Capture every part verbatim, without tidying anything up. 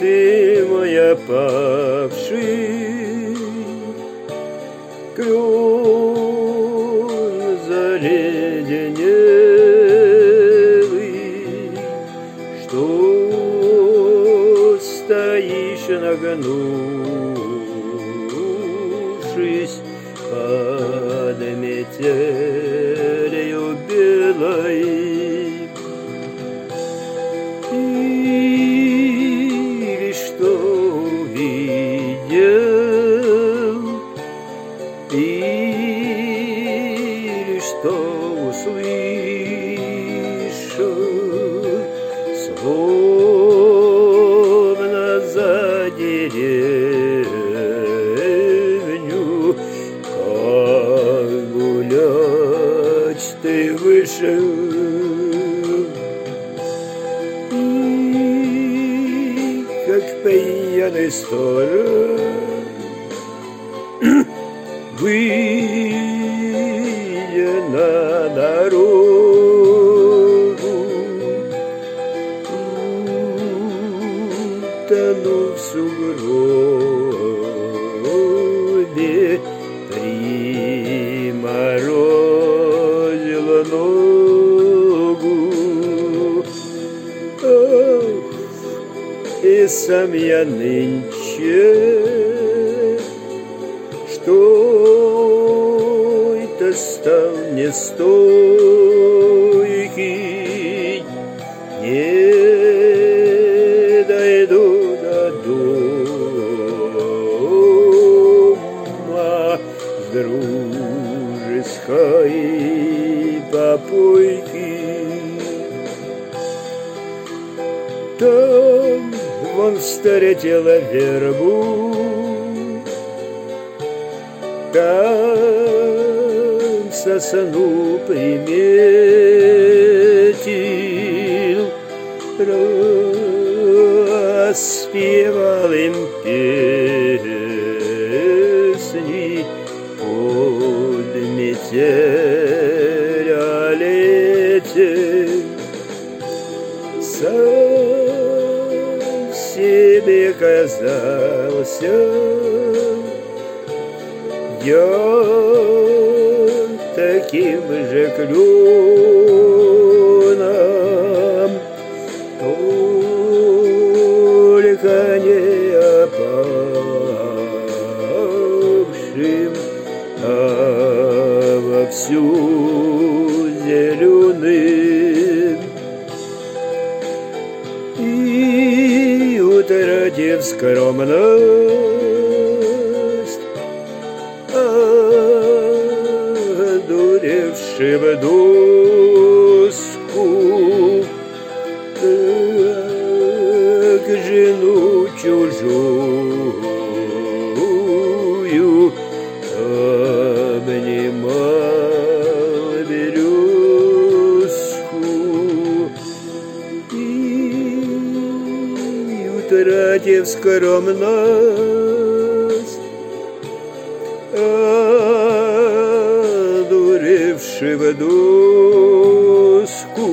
ты мой опавший, клен заледенелый, что стоишь, нагнувшись под метелью белой. Или что увидел, или что услышал, словно за деревню, как гулять ты вышел. Как пьяный сторож, выйдя на дорогу, утонув в сугробе, приморозила ногу. И сам я нынче, что это стал нестойкий, не дойду до дома с дружеской попойки. Там вон встретила вербу, там сосну приметил, распевал им песни под метель о лете. Себе казался я таким же кленом, только не опавшим, а вовсю зеленым. И утратив скромность, одуревши в доску, как жену чужую обнимал березку. Утратив скромность, одуревши в доску,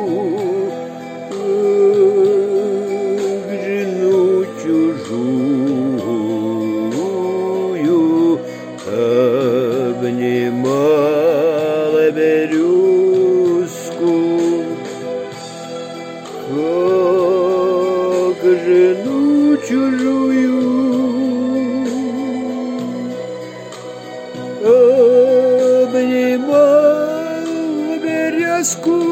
как жену чужую обнимала березку. Как жену чужую обнимал березку.